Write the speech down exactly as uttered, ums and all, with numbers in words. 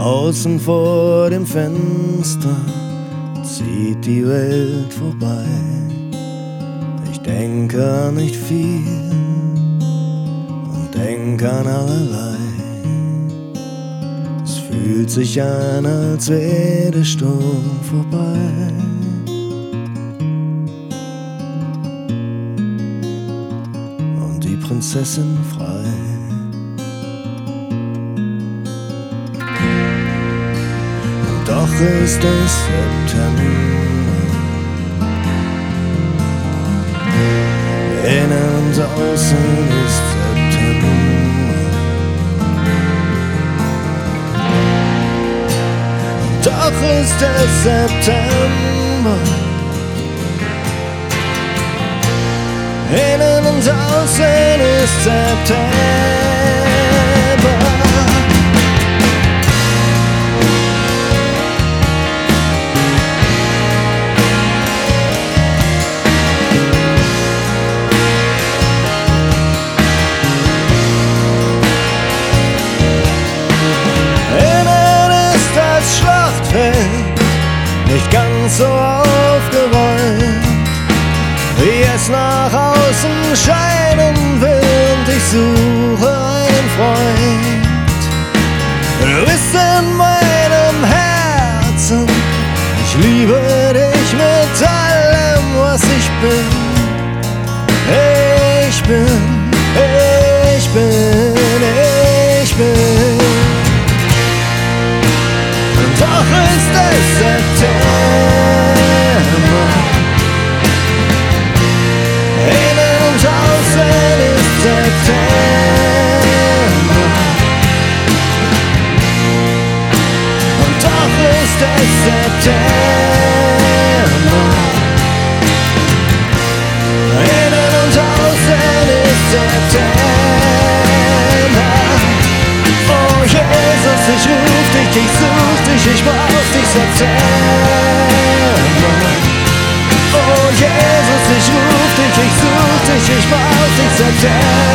Draußen vor dem Fenster zieht die Welt vorbei. Ich denke an nicht viel und denke an allerlei. Es fühlt sich an, als wäre der Sturm vorbei. Und die Prinzessin frei. Doch ist es September, innen und außen ist September. Doch ist es September, innen und außen ist September. Nicht ganz so aufgerollt, wie es nach außen scheinen will. Ich suche einen Freund. Du bist in meinem Herzen. Ich liebe dich mit allem, was ich bin. Ich bin, ich bin, ich bin. Doch ist es September, innen und außen ist September. Und doch ist es September, innen und außen ist September. Oh Jesus, ich ruf dich, ich such dich, ich brauch dich, September. Oh Jesus, ich ruf dich, ich such dich, ich brauch dich, September.